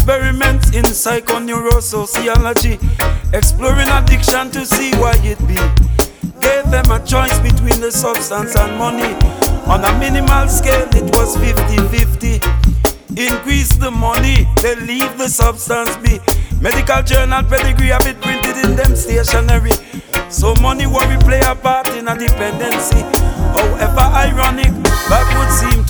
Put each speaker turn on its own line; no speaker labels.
experiments in psychoneurosociology, exploring addiction to see why it be. Gave them a choice between the substance and money. On a minimal scale, it was 50-50. Increase the money, they leave the substance be. Medical journal pedigree have it printed in them stationery. So money worry play a part in a dependency. However ironic, that would seem to